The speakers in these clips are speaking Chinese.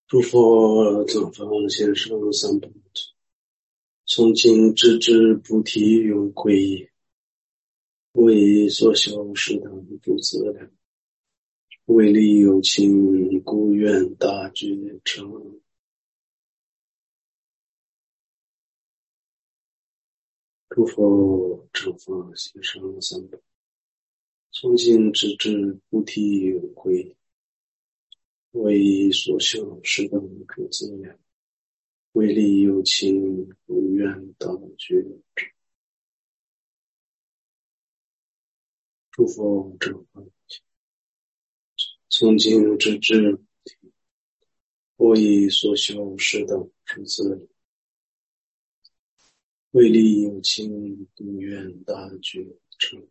诸佛正法先生三宝，从今直至菩提永归，为所修适当诸资粮，为利有情，故愿大觉成。诸佛正法先生三宝，从今直至菩提永归，为所修适当诸资粮，为利有情，故愿大觉成。诸佛正法从今直至为所修适当诸资粮，为利有情，故愿大觉成。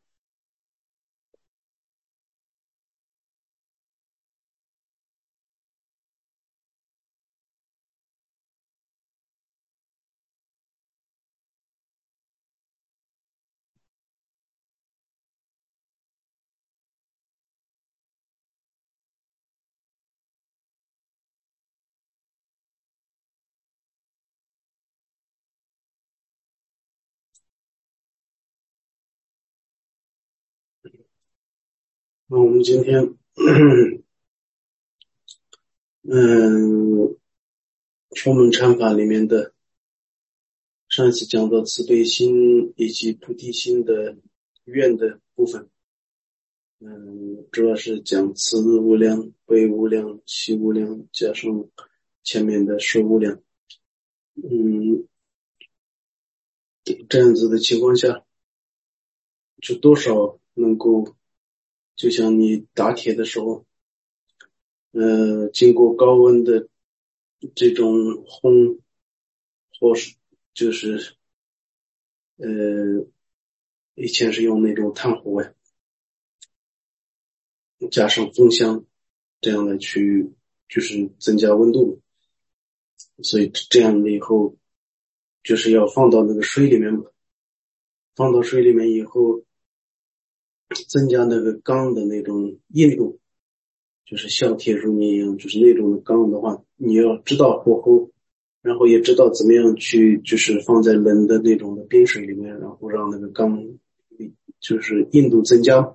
那我们今天佛门禅法里面的上一次讲到慈悲心以及菩提心的愿的部分，主要是讲慈无量、悲无量、喜无量，加上前面的舍无量。这样子的情况下，就多少能够，就像你打铁的时候，经过高温的这种烘，或是就是以前是用那种炭火加上风箱，这样的去就是增加温度，所以这样的以后就是要放到那个水里面嘛，放到水里面以后增加那个钢的那种硬度，就是像铁如泥一样，就是那种钢的话，你要知道火候，然后也知道怎么样去就是放在冷的那种的冰水里面，然后让那个钢就是硬度增加。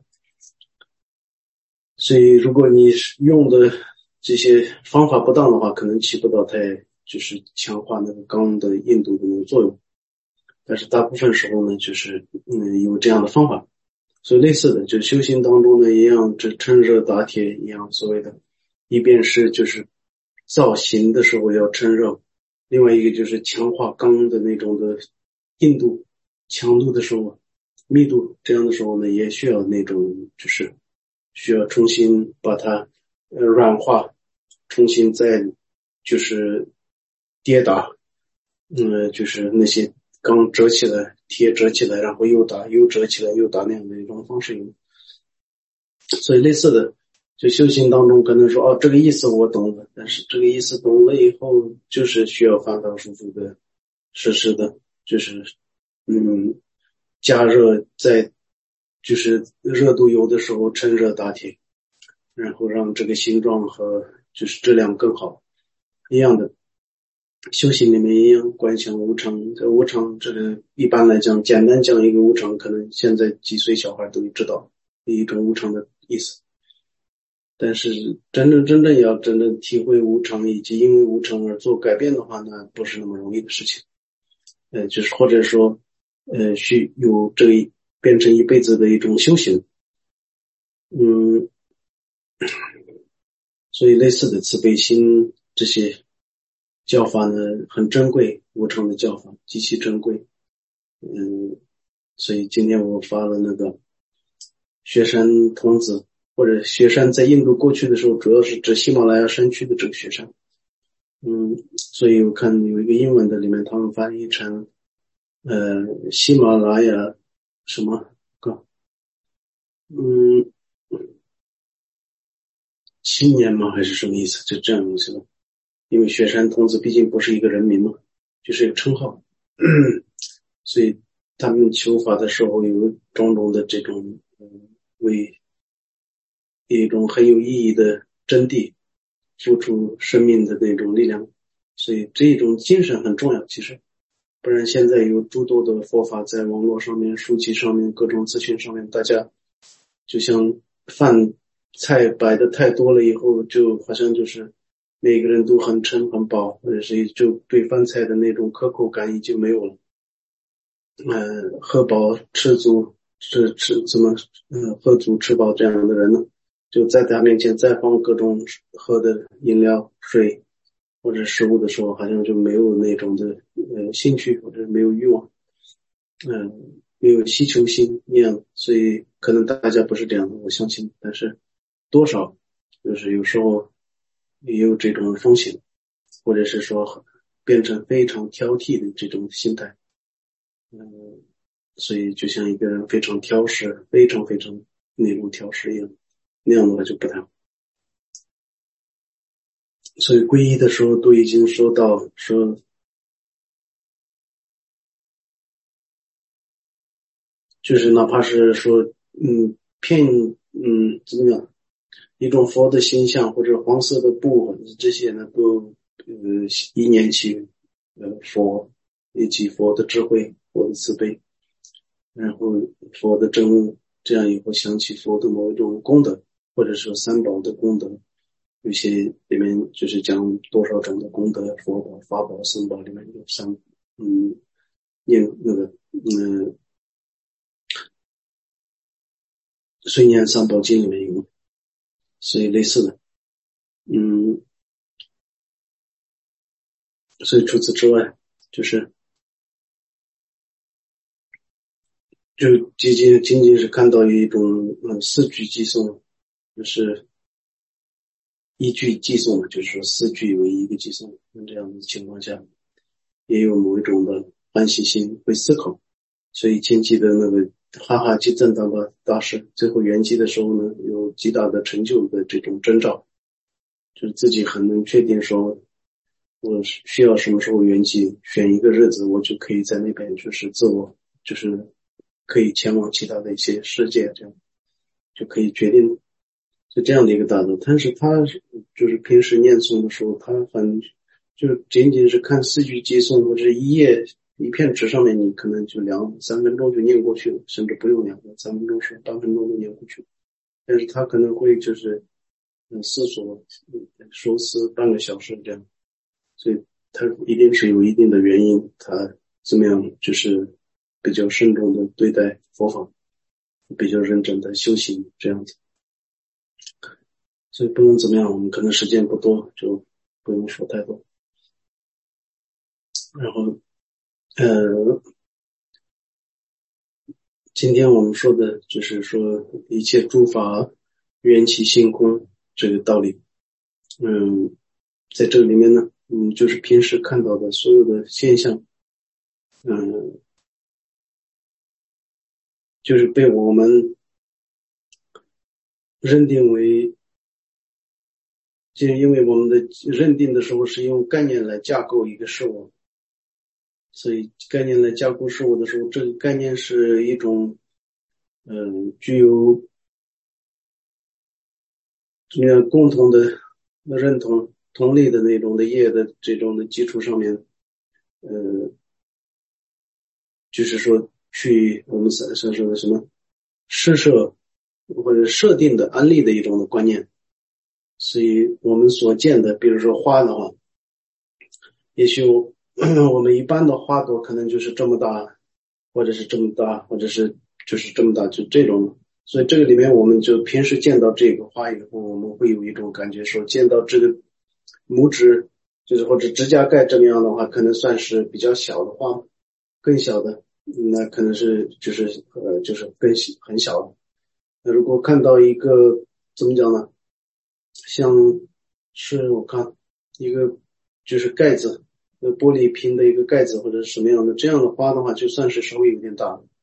所以如果你用的这些方法不当的话，可能起不到太就是强化那个钢的硬度的那个作用。但是大部分时候呢，就是有这样的方法。所以类似的，就修行当中呢一样，这趁热打铁一样，所谓的一边是就是造型的时候要趁热，另外一个就是强化钢的那种的硬度、强度的时候，密度这样的时候呢，也需要那种就是需要重新把它软化，重新再就是跌打，就是那些钢折起来，铁折起来，然后又打，又折起来，又打那样的一种方式有。所以类似的，就修行当中可能说这个意思我懂了，但是这个意思懂了以后，就是需要反反复复的实时的，就是加热在就是热度有的时候趁热打铁，然后让这个形状和就是质量更好。一样的修行里面一样，观想无常。这无常这个一般来讲，简单讲一个无常，可能现在几岁小孩都知道一种无常的意思。但是真正要真正体会无常，以及因为无常而做改变的话呢，不是那么容易的事情。就是或者说需有这一变成一辈子的一种修行。所以类似的慈悲心这些教法呢很珍贵，无常的教法极其珍贵。所以今天我发了那个雪山童子，或者雪山在印度过去的时候，主要是指喜马拉雅山区的这个雪山。所以我看有一个英文的里面，他们翻译成喜马拉雅什么青年吗？还是什么意思？就这样东西了。因为雪山童子毕竟不是一个人名嘛，就是一个称号。所以他们求法的时候有种种的这种为一种很有意义的真谛， 付出生命的那种力量，所以这种精神很重要。其实不然现在有诸多的佛法在网络上面、书籍上面、各种资讯上面，大家就像饭菜摆的太多了以后，就好像就是每个人都很撑很饱，或者是就对饭菜的那种可口感已经没有了。喝饱吃足怎么喝足吃饱这样的人呢，就在他面前再放各种喝的饮料、水或者食物的时候，好像就没有那种的兴趣或者没有欲望，没有需求心一样，所以可能大家不是这样的，我相信，但是多少就是有时候也有这种风险，或者是说变成非常挑剔的这种心态。所以就像一个人非常挑食，非常非常那种挑食一样，那样的话就不太好。所以皈依的时候都已经说到说，就是哪怕是说怎么样，一种佛的形象或者黄色的布这些呢，都意念起佛以及佛的智慧、佛的慈悲，然后佛的真悟，这样以后想起佛的某一种功德，或者说三宝的功德，有些里面就是讲多少种的功德，佛宝、法宝、僧宝里面有念那个随念三宝经里面有，所以类似的，所以除此之外，就仅仅是看到一种四句偈颂，就是一句偈颂嘛，就是说四句为一个偈颂，这样的情况下，也有某一种的欢喜心会思考。所以前期的那个哈哈基赞达巴大师最后圆寂的时候呢，有极大的成就的这种征兆，就是自己很能确定说我需要什么时候圆寂，选一个日子我就可以在那边就是自我就是可以前往其他的一些世界，这样就可以决定是这样的一个大德。但是他就是平时念诵的时候，他就是仅仅是看四句偈颂或者一片纸上面，你可能就2-3分钟就念过去了，甚至不用2-3分钟，是8分钟就念过去了。但是他可能会就是思索熟思半个小时这样，所以他一定是有一定的原因，他怎么样就是比较慎重的对待佛法，比较认真的修行这样子。所以不论怎么样，我们可能时间不多，就不用说太多。然后今天我们说的就是说一切诸法缘起性空这个道理。在这个里面呢，就是平时看到的所有的现象，就是被我们认定为，就因为我们的认定的时候是用概念来架构一个事物，所以概念来架构事物的时候，这个概念是一种具有共同的认同同理的那种的业的这种的基础上面，就是说去我们所说的什么施设或者设定的安利的一种的观念。所以我们所见的比如说花的话，也许我们一般的花朵可能就是这么大，或者是这么大，或者是就是这么大，就这种。所以这个里面我们就平时见到这个花以后，我们会有一种感觉说，见到这个拇指就是或者指甲盖这么样的话，可能算是比较小的花，更小的那可能是就是更很小的。那如果看到一个怎么讲呢，像是我看一个就是盖子，玻璃瓶的一个盖子或者是什么样的这样的花的话，就算是稍微有点大了，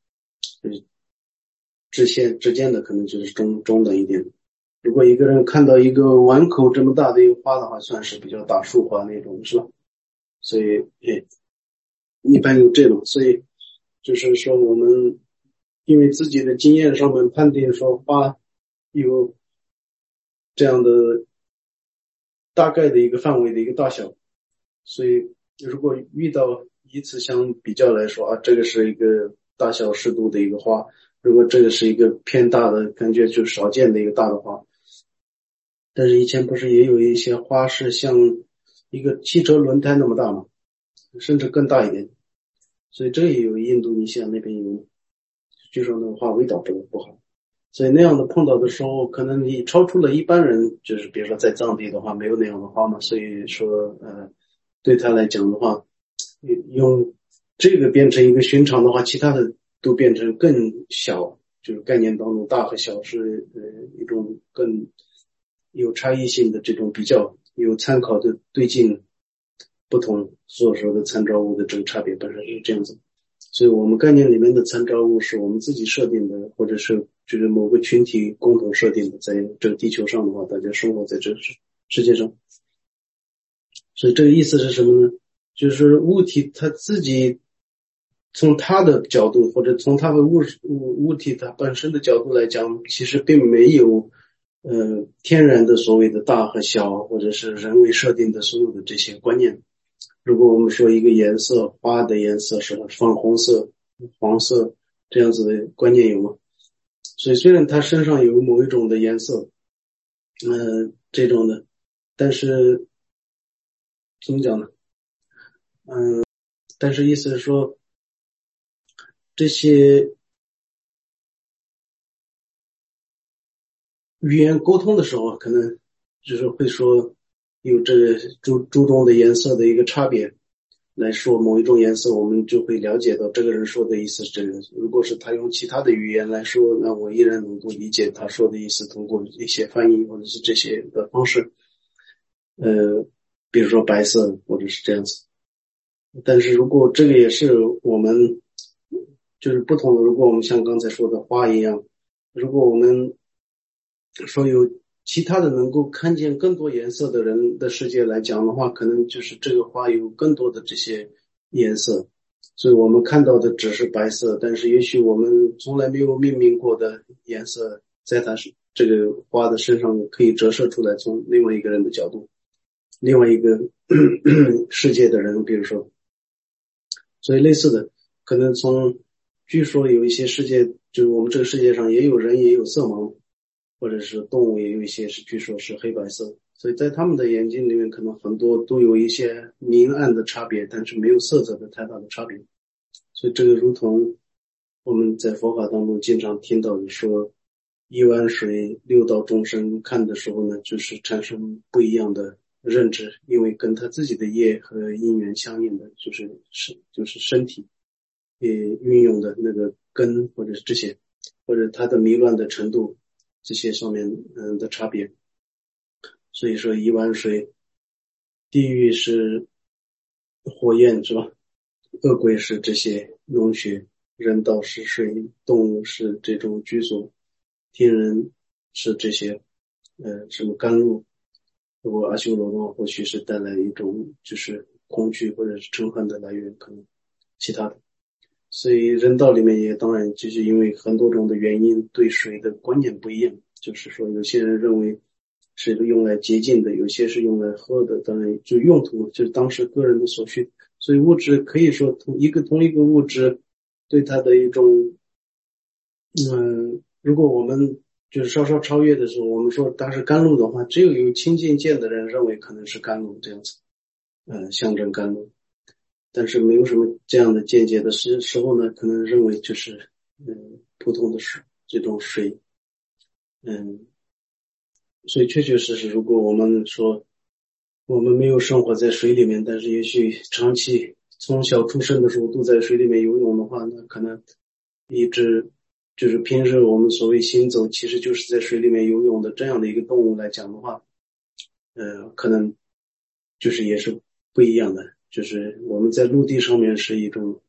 之间的可能就是中等一点。如果一个人看到一个碗口这么大的一个花的话，算是比较大树花那种，是吧？所以一般有这种，所以就是说我们因为自己的经验上面判定说花有这样的大概的一个范围的一个大小。所以如果遇到以此相比较来说啊，这个是一个大小适度的一个花，如果这个是一个偏大的，感觉就少见的一个大的花。但是以前不是也有一些花是像一个汽车轮胎那么大吗？甚至更大一点。所以这也有印度尼西亚那边有，据说那个花味道不好。所以那样的碰到的时候，可能你超出了一般人，就是比如说在藏地的话没有那样的花嘛，所以说对他来讲的话，用这个变成一个寻常的话，其他的都变成更小，就是概念当中大和小是一种更有差异性的这种比较，有参考的对镜不同所说的参照物的这个差别本身是这样子。所以我们概念里面的参照物是我们自己设定的，或者是就是某个群体共同设定的，在这个地球上的话，大家生活在这个世界上。所以这个意思是什么呢？就是物体它自己从它的角度，或者从它的物体它本身的角度来讲，其实并没有天然的所谓的大和小，或者是人为设定的所有的这些观念。如果我们说一个颜色，花的颜色是粉红色、黄色这样子的观念有吗？所以虽然它身上有某一种的颜色，这种的，但是怎么讲呢？但是意思是说，这些语言沟通的时候，可能就是会说有这个注重的颜色的一个差别。来说某一种颜色，我们就会了解到这个人说的意思是这个。如果是他用其他的语言来说，那我依然能够理解他说的意思，通过一些翻译或者是这些的方式。比如说白色或者是这样子。但是如果这个也是我们就是不同的，如果我们像刚才说的花一样，如果我们说有其他的能够看见更多颜色的人的世界来讲的话，可能就是这个花有更多的这些颜色，所以我们看到的只是白色，但是也许我们从来没有命名过的颜色，在它这个花的身上可以折射出来，从另外一个人的角度，另外一个世界的人，比如说，所以类似的，可能据说有一些世界，就是我们这个世界上也有人也有色盲，或者是动物也有一些是据说是黑白色，所以在他们的眼睛里面可能很多都有一些明暗的差别，但是没有色泽的太大的差别。所以这个如同我们在佛法当中经常听到的说，一碗水六道众生看的时候呢，就是产生不一样的认知，因为跟他自己的业和因缘相应的就是身体运用的那个根或者是这些，或者它的迷乱的程度，这些上面的差别。所以说一碗水，地狱是火焰是吧？恶鬼是这些脓血，人道是水，动物是这种居所，天人是这些什么甘露。如果阿修罗的话，或许是带来一种就是恐惧或者是嗔恨的来源，可能其他的。所以人道里面也当然就是因为很多种的原因，对水的观念不一样。就是说有些人认为是用来洁净的，有些是用来喝的，当然就用途就是当时个人的所需。所以物质可以说同一个物质对它的一种如果我们就是稍稍超越的时候，我们说它是甘露的话，只有亲近见的人认为可能是甘露这样子，象征甘露。但是没有什么这样的见解的时候呢，可能认为就是普通的水，这种水。所以确确实实，如果我们说我们没有生活在水里面，但是也许长期从小出生的时候都在水里面游泳的话，那可能一直就是平时我们所谓行走，其实就是在水里面游泳的这样的一个动物来讲的话，可能就是也是不一样的。就是我们在陆地上面是一种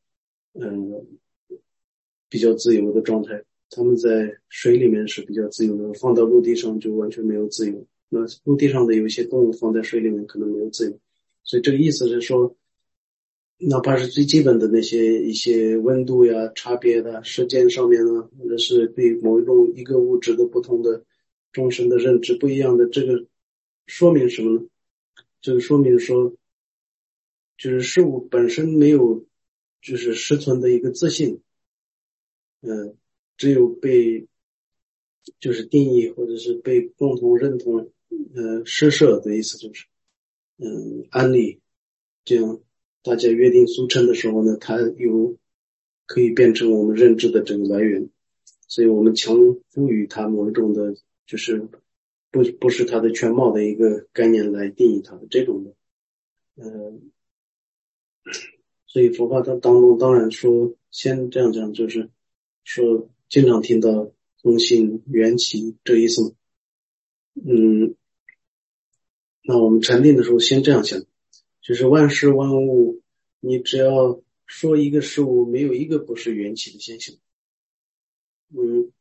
比较自由的状态，他们在水里面是比较自由的，放到陆地上就完全没有自由。那陆地上的有一些动物放在水里面可能没有自由，所以这个意思是说，哪怕是最基本的那些一些温度呀、差别的时间上面呢，或者是对某一个物质的不同的众生的认知不一样的，这个说明什么呢？ 这个说明说，就是事物本身没有就是实存的一个自信，只有被就是定义或者是被共同认同，施设的意思就是，安利，这样大家约定俗成的时候呢，它可以变成我们认知的这个来源，所以我们强赋予它某一种的，就是不是它的全貌的一个概念来定义它的这种的，呃，所以佛法它当中当然说先这样讲，就是说经常听到中性缘起这意思嘛，嗯，那我们禅定的时候先这样想，就是万事万物，你只要说一个事物，没有一个不是缘起的现象。嗯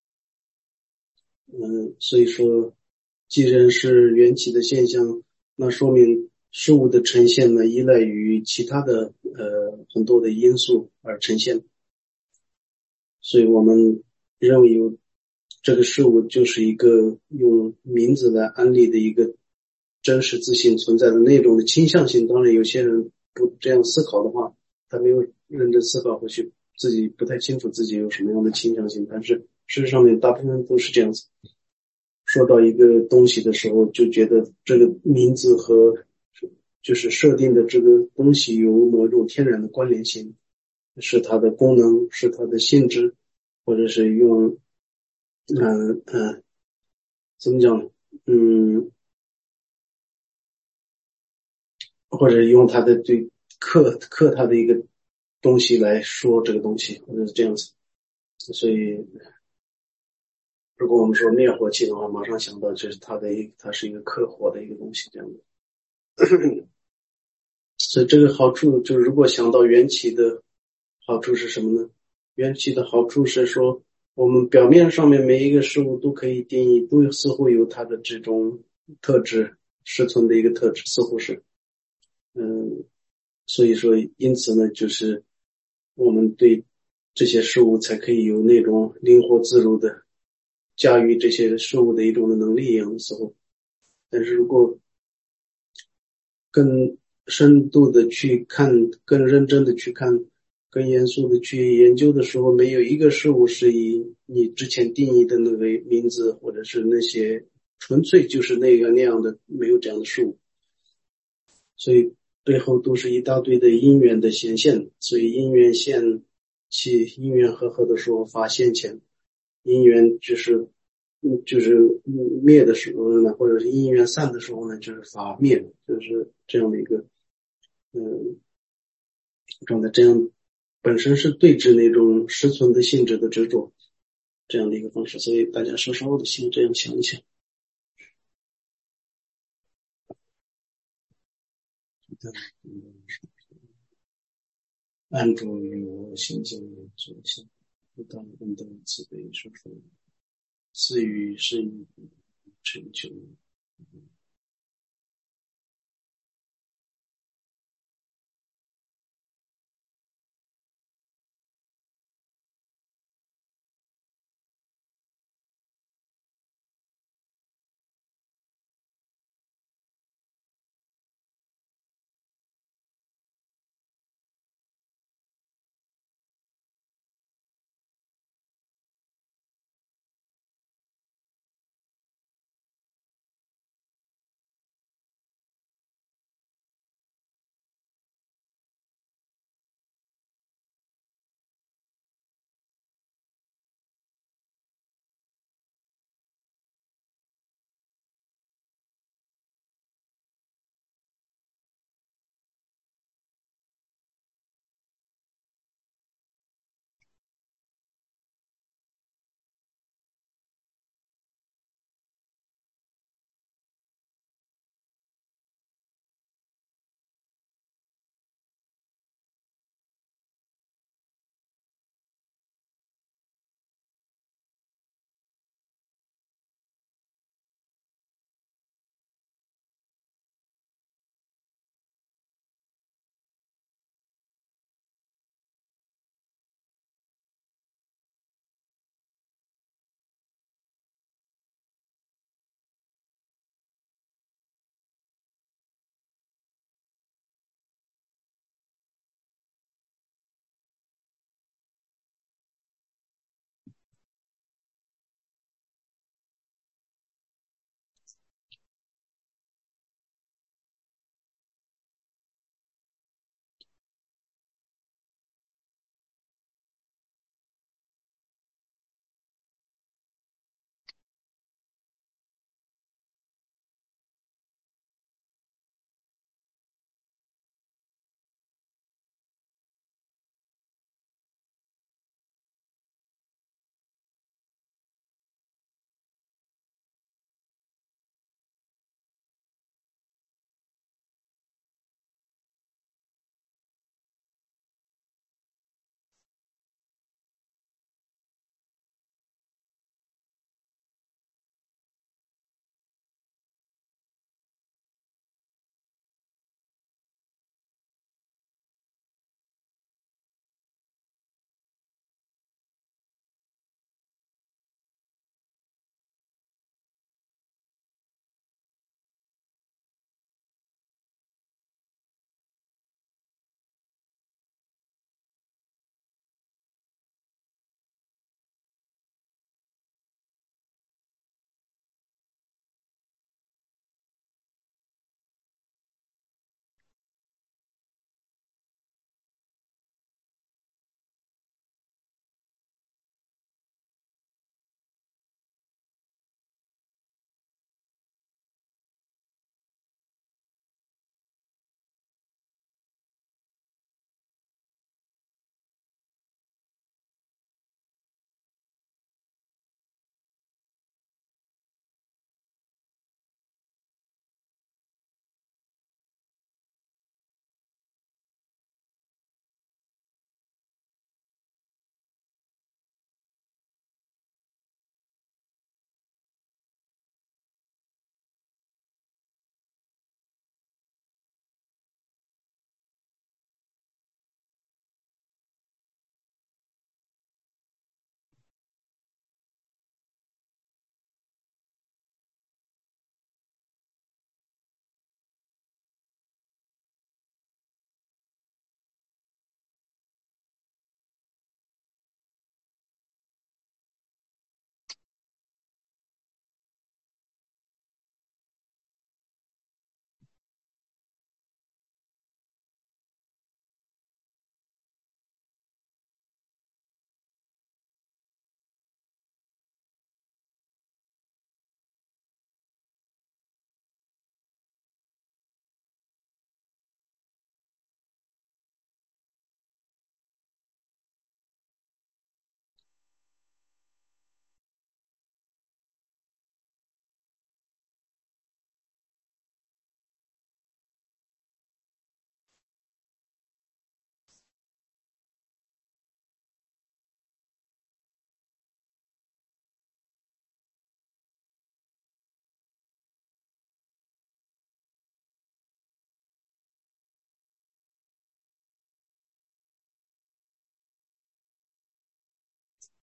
所以说，既然是缘起的现象，那说明事物的呈现呢，依赖于其他的很多的因素而呈现。所以我们认为有这个事物就是一个用名字来安利的一个真实自性存在的那种的倾向性。当然，有些人不这样思考的话，他没有认真思考，或许自己不太清楚自己有什么样的倾向性。但是事实上面，大部分都是这样子。说到一个东西的时候，就觉得这个名字和就是设定的这个东西有某种天然的关联性，是它的功能，是它的性质，或者是用怎么讲呢？嗯，或者用它的对刻它的一个东西来说这个东西，或者是这样子。所以，如果我们说灭火器的话，马上想到就是它是一个克火的一个东西，这样的。所以这个好处就是，如果想到缘起的好处是什么呢？缘起的好处是说，我们表面上面每一个事物都可以定义，都似乎有它的这种特质，实存的一个特质，似乎是，嗯，所以说，因此呢，就是我们对这些事物才可以有那种灵活自如的驾驭这些事物的一种的能力一样的时候。但是如果更深度的去看，更认真的去看，更严肃的去研究的时候，没有一个事物是以你之前定义的那个名字，或者是那些纯粹就是那样的，没有这样的事物。所以背后都是一大堆的因缘的显现，所以因缘现起，因缘和的时候发现前，因缘灭的时候呢，或者是因缘散的时候呢，就是发灭，就是这样的一个嗯状态，这样本身是对峙那种实存的性质的执着这样的一个方式，所以大家稍稍的先这样想一想。安住于我心间之心，不当恩等慈悲说说，赐予圣意成就。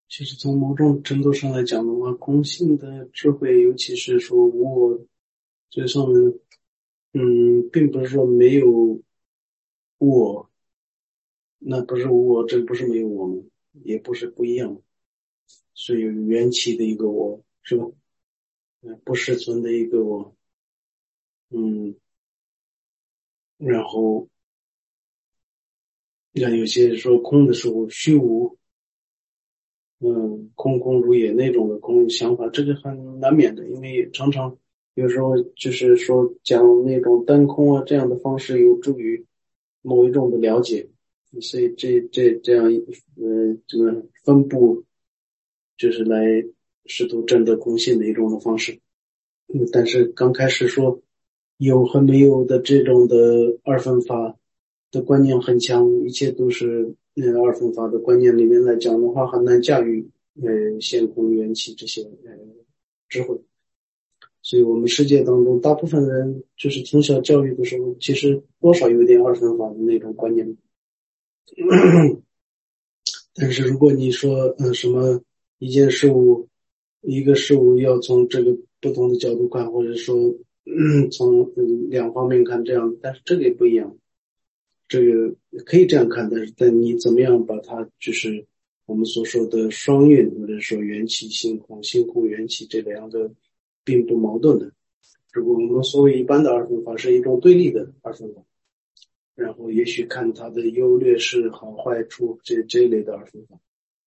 其实从某种程度上来讲的话，空性的智慧，尤其是说无我这上面，并不是说没有我，那不是无我，这不是没有我们，也不是不一样，是有缘起的一个我，是吧？不实存的一个我，嗯，然后像有些说空的时候虚无，空空如也那种的空想法，这个很难免的，因为常常有时候就是说讲那种单空啊这样的方式有助于某一种的了解，所以这样这个分布就是来试图证得空性的一种的方式。但是刚开始说有和没有的这种的二分法的观念很强，一切都是二分法的观念里面来讲的话，很难驾驭现空缘起这些智慧。所以我们世界当中大部分人就是从小教育的时候，其实多少有点二分法的那种观念。但是如果你说什么一件事物一个事物要从这个不同的角度看，或者说从两方面看这样，但是这个也不一样，这个可以这样看，但你怎么样把它就是我们所说的双运，或者说缘起性空，性空缘起这两个并不矛盾的。如果我们所谓一般的二分法是一种对立的二分法，然后也许看它的优劣势好坏处这一类的二分法。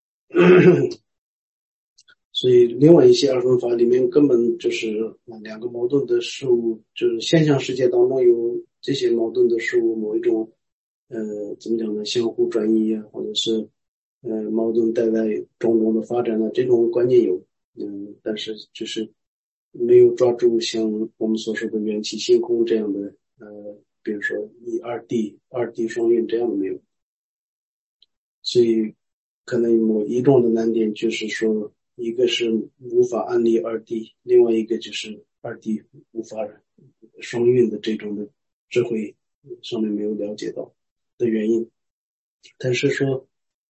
所以另外一些二分法里面根本就是两个矛盾的事物，就是现象世界当中有这些矛盾的事物某一种怎么讲呢，相互转移啊，或者是矛盾带来种种的发展啊，这种观念有，但是就是没有抓住像我们所说的缘起性空这样的比如说二谛双运这样的没有。所以可能某一种的难点就是说，一个是无法安立二谛，另外一个就是二谛无法双运的这种的智慧上面没有了解到的原因。但是说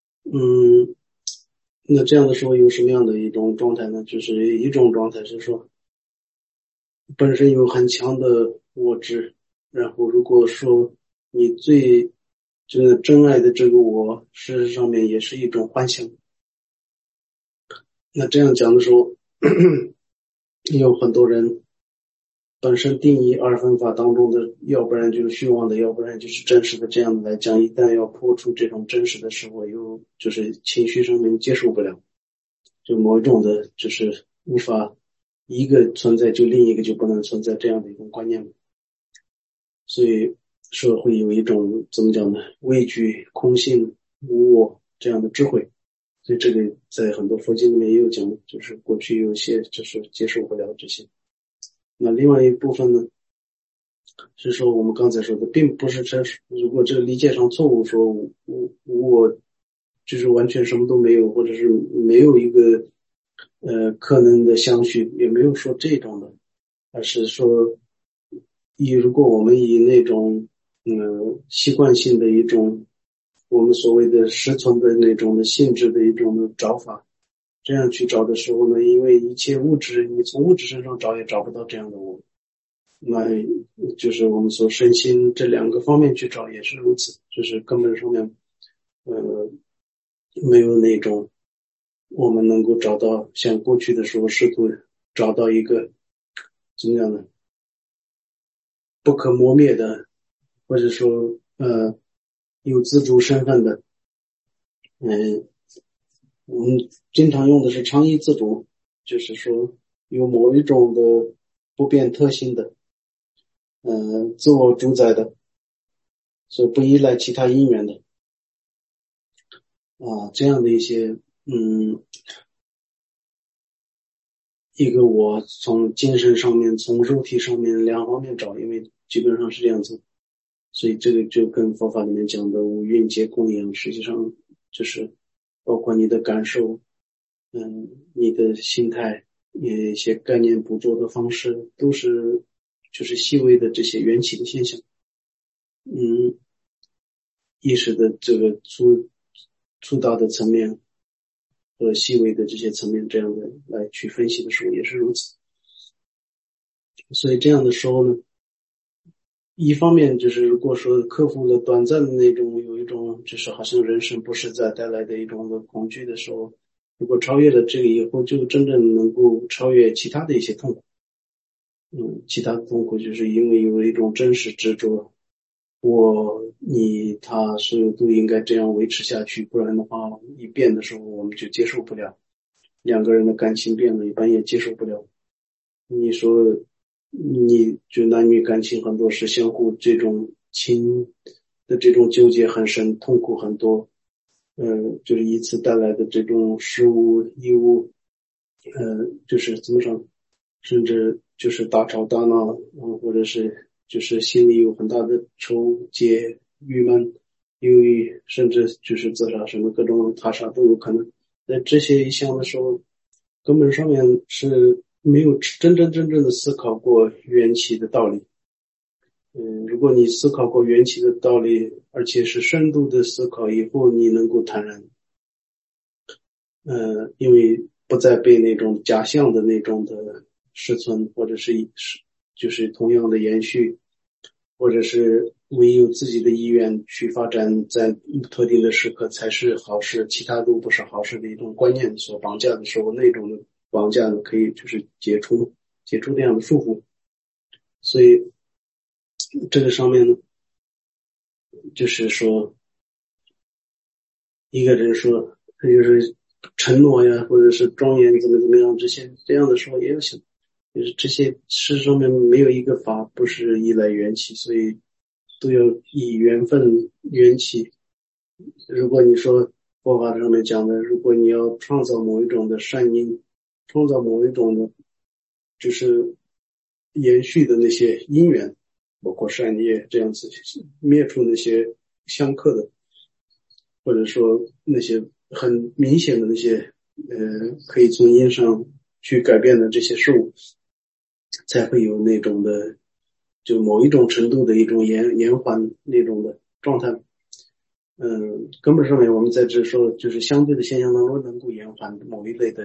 那这样的时候有什么样的一种状态呢？就是一种状态是说本身有很强的我执，然后如果说你最这个真爱的这个我，事实上面也是一种幻想。那这样讲的时候，有很多人本身定义二分法当中的，要不然就是虚妄的，要不然就是真实的，这样的来讲，一旦要破除这种真实的时候，又就是情绪上面接受不了，就某一种的，就是无法一个存在就另一个就不能存在这样的一种观念。所以说会有一种怎么讲呢？畏惧空性无我这样的智慧。所以这个在很多佛经里面也有讲，就是过去有些就是接受不了这些。那另外一部分呢，是说我们刚才说的，并不是如果这个理解上错误，说我就是完全什么都没有，或者是没有一个可能的相续，也没有说这种的，而是说如果我们以那种习惯性的一种我们所谓的实存的那种的性质的一种的找法，这样去找的时候呢，因为一切物质你从物质身上找也找不到这样的我，那就是我们说身心这两个方面去找也是如此，就是根本上面没有那种我们能够找到像过去的时候试图找到一个怎么样呢，不可磨灭的，或者说有自主身份的，我们经常用的是常依自主，就是说有某一种的不变特性的，自我主宰的，所以不依赖其他因缘的这样的一些一个我从精神上面从肉体上面两方面找，因为基本上是这样子，所以这个就跟佛法里面讲的五蕴皆空一样，实际上就是包括你的感受你的心态一些概念捕捉的方式都是就是细微的这些缘起的现象意识的这个粗大的层面和细微的这些层面这样的来去分析的时候也是如此。所以这样的时候呢，一方面就是如果说克服了短暂的那种有一种就是好像人生不实在带来的一种的恐惧的时候，如果超越了这个以后，就真正能够超越其他的一些痛苦。其他的痛苦就是因为有一种真实执着，他是都应该这样维持下去，不然的话一变的时候我们就接受不了，两个人的感情变了，一般也接受不了。你说，你就男女感情很多是相互这种情的这种纠结很深，痛苦很多，就是一次带来的这种失误、义务，就是怎么说，甚至就是大吵大闹，或者是就是心里有很大的愁结、郁闷、忧郁，甚至就是自杀，什么各种他杀都有可能。在这些一项的时候，根本上面是没有真正的思考过缘起的道理。如果你思考过缘起的道理，而且是深度的思考以后，你能够坦然。因为不再被那种假象的那种的实存，或者就是同样的延续，或者是唯有自己的意愿去发展，在特定的时刻才是好事，其他都不是好事的一种观念所绑架的时候，那种的绑架呢，可以就是解除这样的束缚。所以这个上面呢，就是说一个人说他就是承诺呀，或者是庄严怎么样，这样的时候也要想，就是这些事上面没有一个法不是依赖缘起，所以都要以缘分缘起。如果你说佛法上面讲的，如果你要创造某一种的善因，创造某一种的，就是延续的那些因缘，包括善业这样子，灭除那些相克的，或者说那些很明显的那些可以从因上去改变的这些事物，才会有那种的就某一种程度的一种延缓那种的状态。根本上面我们在这说，就是相对的现象当中能够延缓某一类的，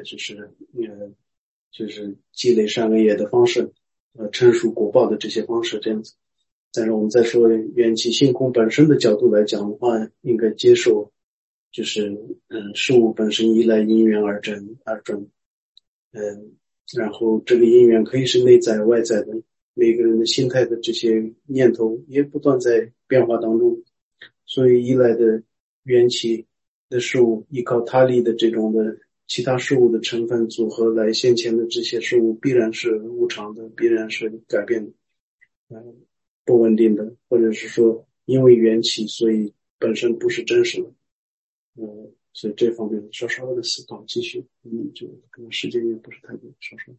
就是积累善恶业的方式，成熟果报的这些方式这样子。但是我们再说缘起性空本身的角度来讲的话，应该接受，就是事物本身依赖因缘而转，嗯，然后这个因缘可以是内在外在的，每个人的心态的这些念头也不断在变化当中，所以依赖的缘起的事物，依靠他力的这种的其他事物的成分组合来现前的这些事物，必然是无常的，必然是改变的，不稳定的，或者是说因为缘起，所以本身不是真实的。所以这方面稍稍的思考继续，就可能时间也不是太多，稍稍。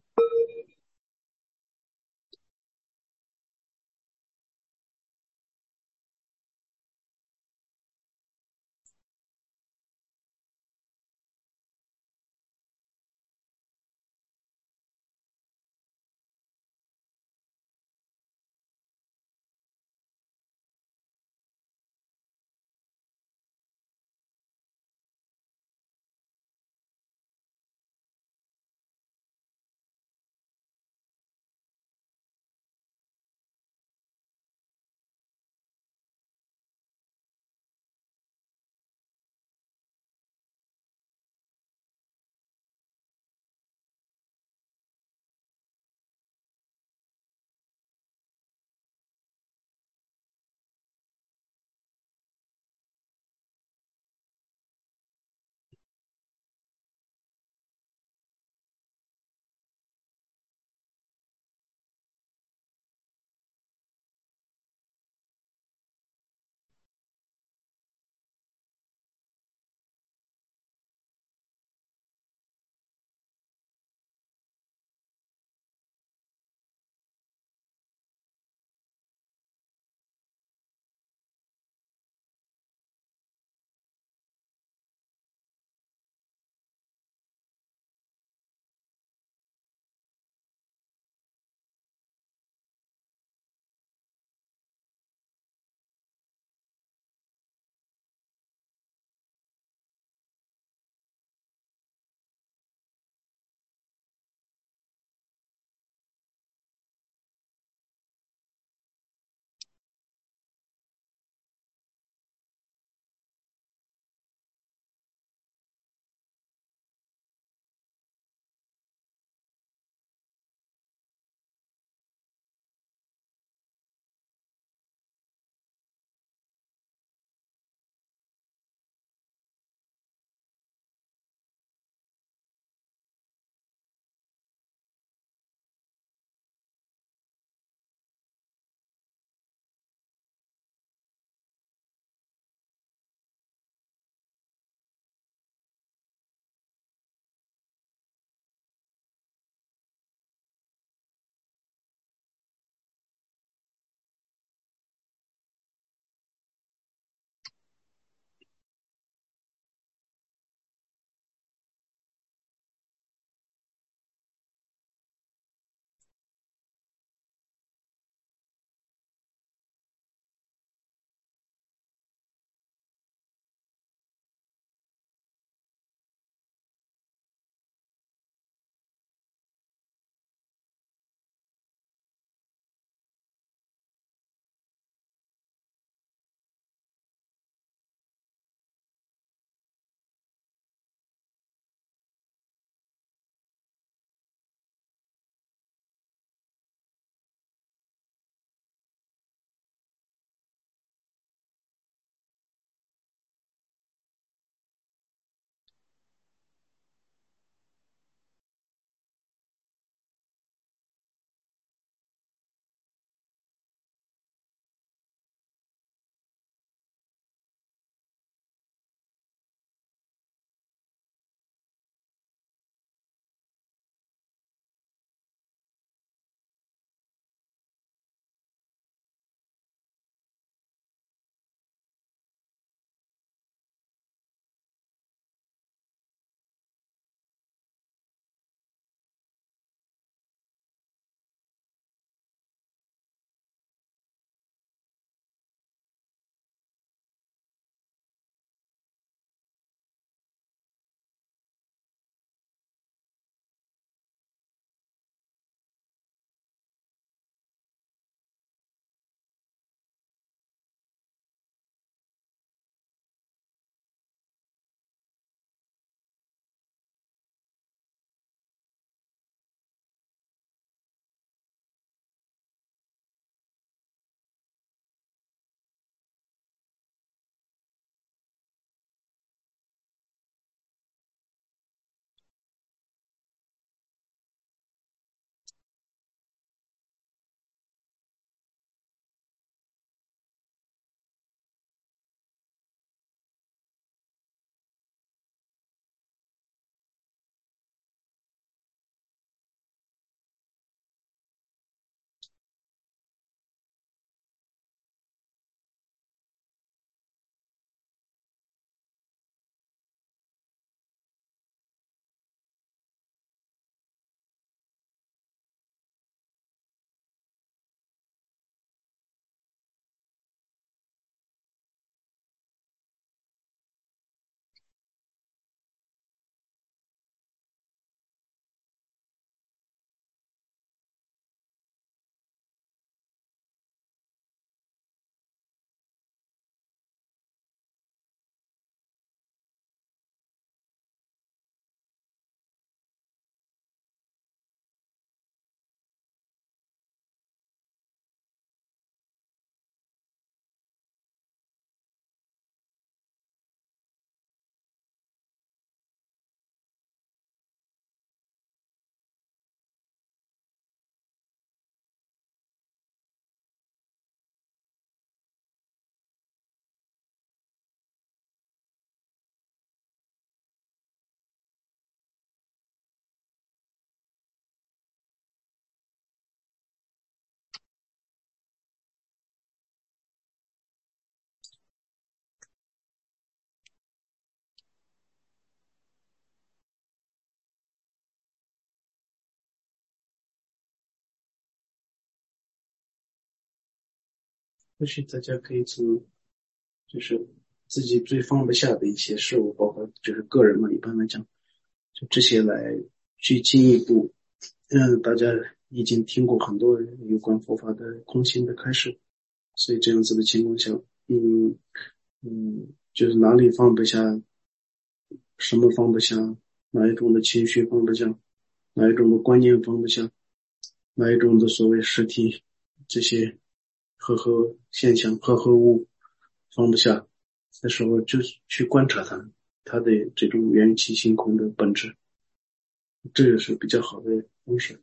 或许大家可以从就是自己最放不下的一些事物，包括就是个人嘛，一般来讲，就这些来去进一步。大家已经听过很多有关佛法的空性的开示，所以这样子的情况下，就是哪里放不下，什么放不下，哪一种的情绪放不下，哪一种的观念放不下，哪一种的所谓实体这些和现象和物放不下的时候，就去观察它的这种缘起性空的本质，这个是比较好的方式。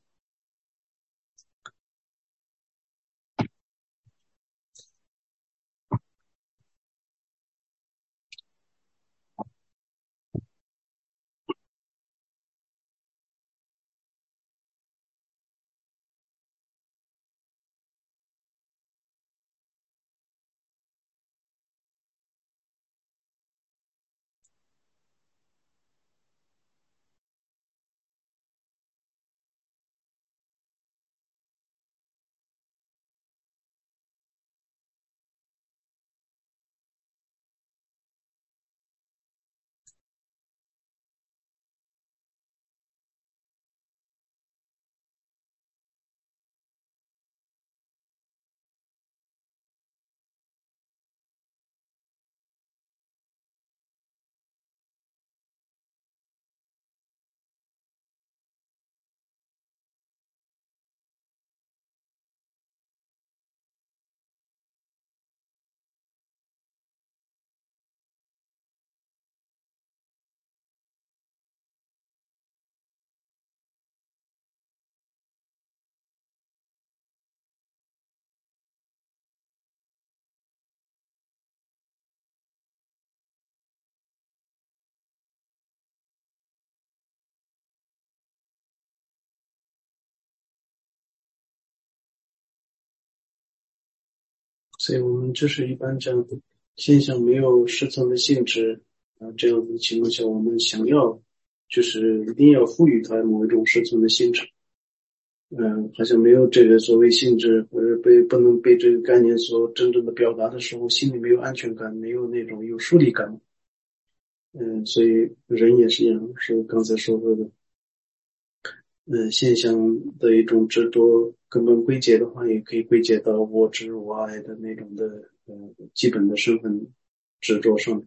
所以我们就是一般讲现象没有实存的性质这样子的情况下，我们想要就是一定要赋予它某一种实存的性质，好像没有这个所谓性质，或者不能被这个概念所真正的表达的时候，心里没有安全感，没有那种有疏离感。所以人也是一样，是刚才说过的，现象的一种执着，根本归结的话，也可以归结到我执我爱的那种的基本的身份执着上。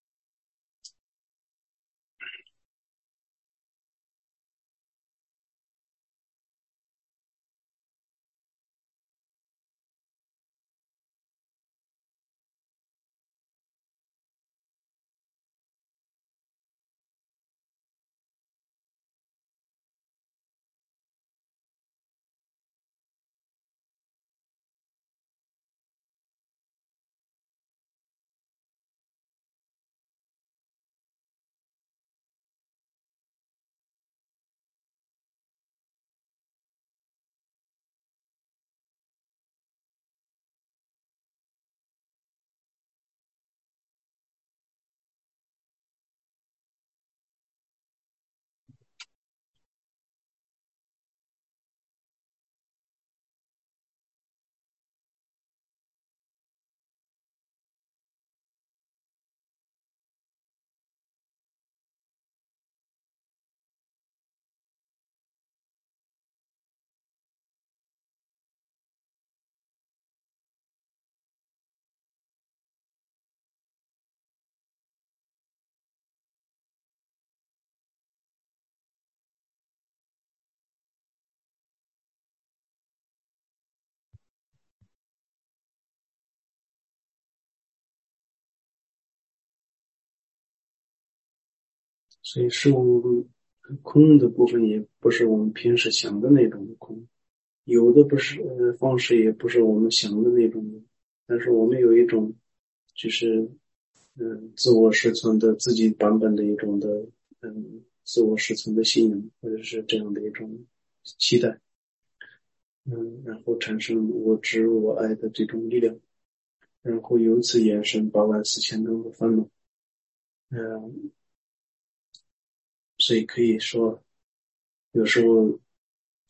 所以事物空的部分也不是我们平时想的那种空，有的不是方式也不是我们想的那种的，但是我们有一种就是自我实存的自己版本的一种的自我实存的信仰，或者是这样的一种期待，然后产生我执我爱的这种力量，然后由此衍生84000种的烦恼。嗯、所以可以说有时候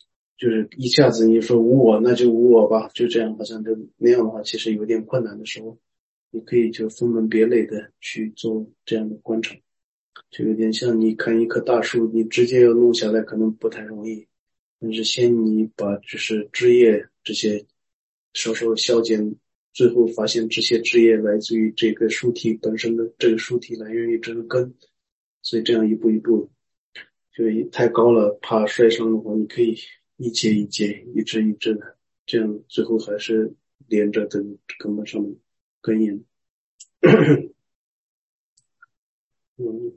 就是一下子你说无我，那就无我吧，就这样，好像就那样的话，其实有点困难的时候，你可以就分门别类的去做这样的观察，就有点像你看一棵大树，你直接要弄下来可能不太容易，但是先你把就是枝叶这些稍稍削减，最后发现这些枝叶来自于这个树体本身的，这个树体来源于这个根，所以这样一步一步，就太高了怕摔伤的话，你可以一节一节、一枝一枝的，这样最后还是连着根本上的根源。嗯。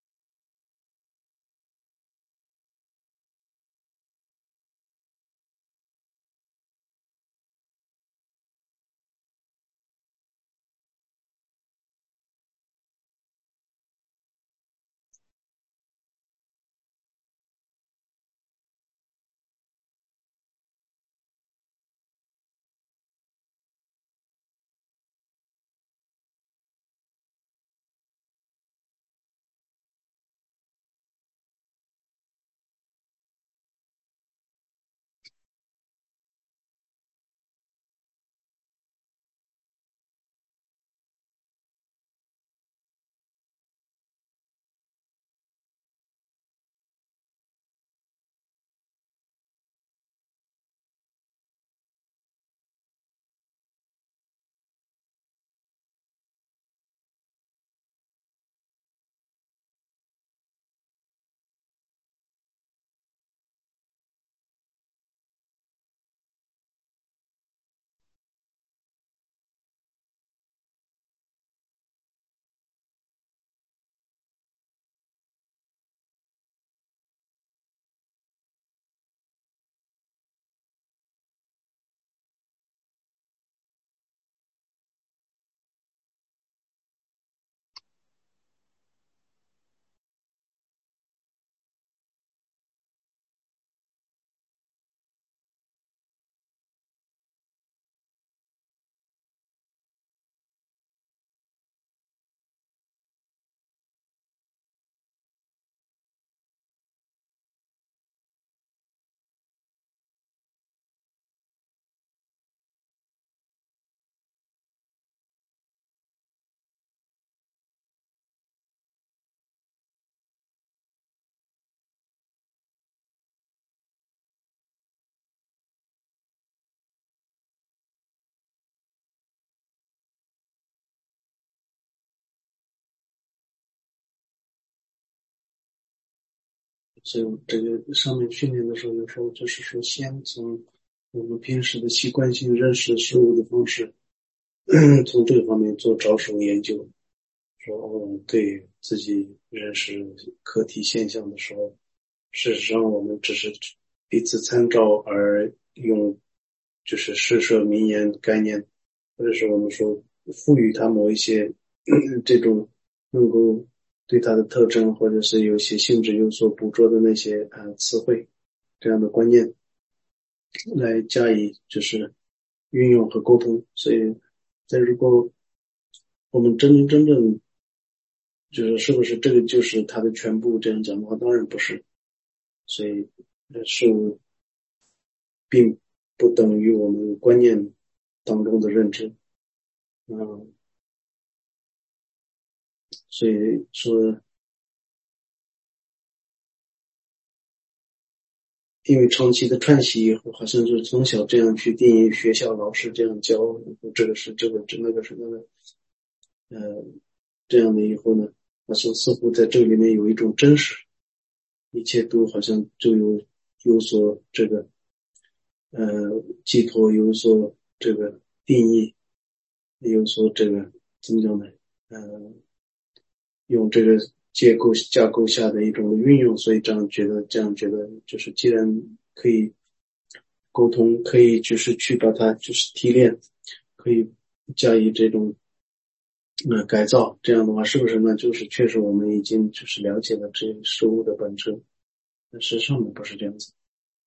所以这个上面训练的时候，有时候就是说，先从我们平时的习惯性认识事物的方式，从这个方面做着手研究，说对自己认识课题现象的时候，事实上我们只是彼此参照而用，就是施设名言概念，或者是我们说赋予它某一些这种能够对它的特征或者是有些性质有所捕捉的那些词汇这样的观念来加以就是运用和沟通。所以在如果我们真正就是是不是这个就是它的全部这样讲的话，当然不是。所以事物并不等于我们观念当中的认知。嗯，所以说因为长期的串习以后，好像是从小这样去定义，学校老师这样教，这个是这个，那个是那个，呃，这样的以后呢，好像似乎在这里面有一种真实，一切都好像就有所这个寄托，有所这个定义，有所这个怎么讲呢？呃，用这个架构下的一种运用，所以这样觉得就是既然可以沟通，可以就是去把它就是提炼，可以加以这种改造，这样的话是不是呢？就是确实我们已经就是了解了这事物的本质，但事实上呢不是这样子。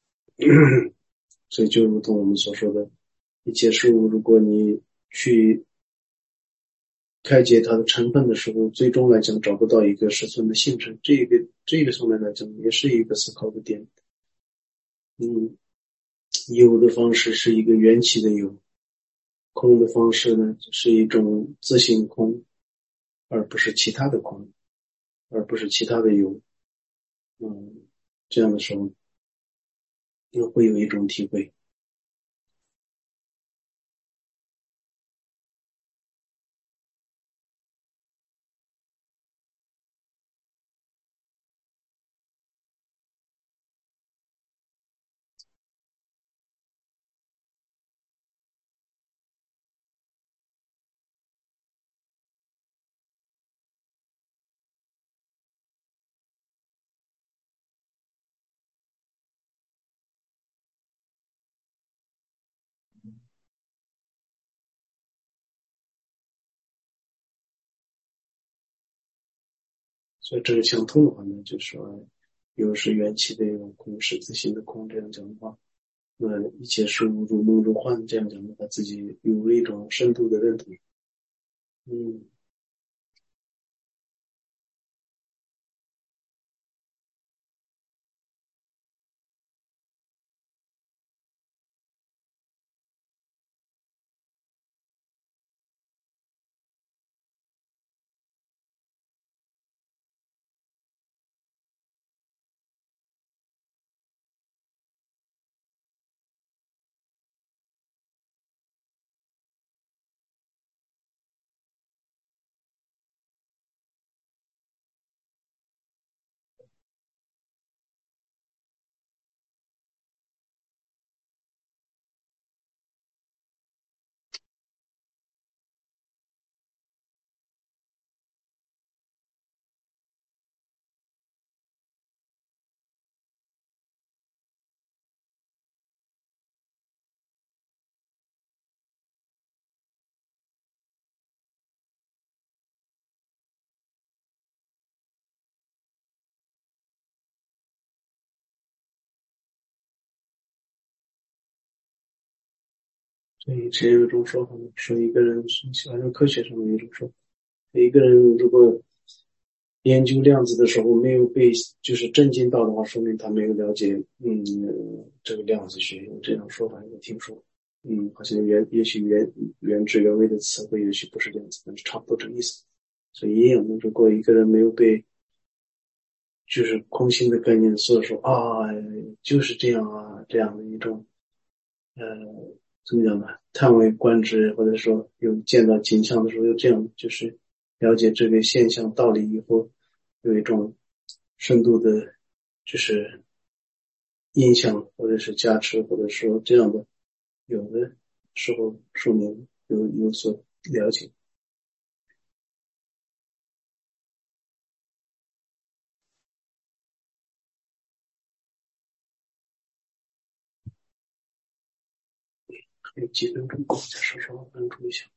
所以就如同我们所说的，一切事物，如果你去开解它的成分的时候，最终来讲找不到一个实存的性质，这个上面来讲也是一个思考的点。嗯。 有的方式是一个缘起的有，空的方式呢是一种自性空，而不是其他的空，而不是其他的有。这样的时候又会有一种体会。所以这个相通的话呢，就是说有是缘起的有，空是自性的空，这样讲的话，那一切事物如梦如幻，这样讲的话，自己有了一种深度的认同。嗯，所以之前有一种说法嘛，说一个人是按照科学上的一种说法，一个人如果研究量子的时候没有被就是震惊到的话，说明他没有了解这个量子学，有这样说法我听说。好像也许原汁原味的词汇也许不是这样子，但是差不多这个意思。所以一样的，如果一个人没有被就是空性的概念所说啊，就是这样啊，这样的一种呃怎么讲呢？叹为观止，或者说有见到景象的时候，又这样就是了解这个现象道理以后，有一种深度的，就是印象或者是加持，或者说这样的，有的时候说明有所了解。还有几分钟，再稍稍关注一下。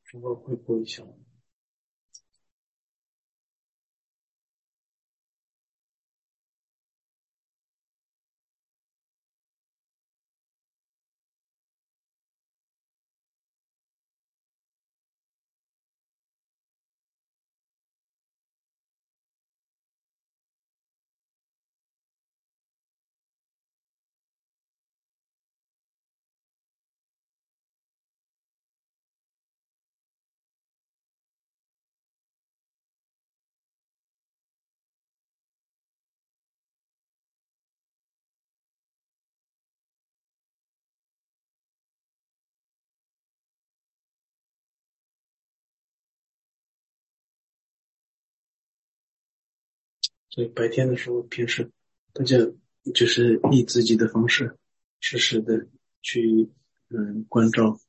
稍微回顾一下。所以白天的时候，平时大家就是以自己的方式，实时的去关照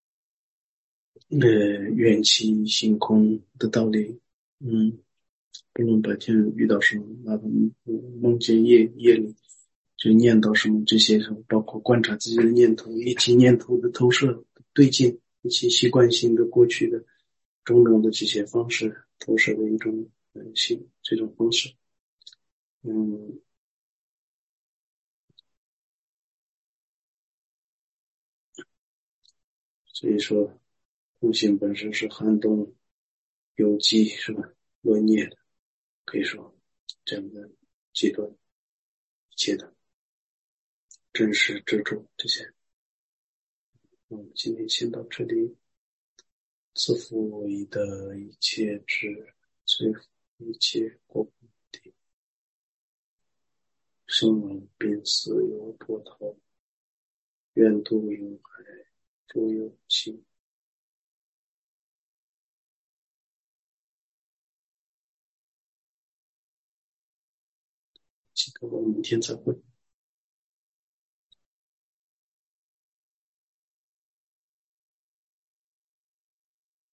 缘起性空的道理。嗯，不论白天遇到什么，哪怕梦见夜里就念到什么这些，包括观察自己的念头以及念头的投射对境，以及习惯性的过去的种种的这些方式投射的一种这种方式。嗯，所以说悟性本身是寒冬有机，是吧？落孽的，可以说这样的极端一切的真实之处这些。今天先到这里。自负以得一切智，摧伏一切过不定，生老病死有波涛，愿度有海诸有情。记得我们明天再会。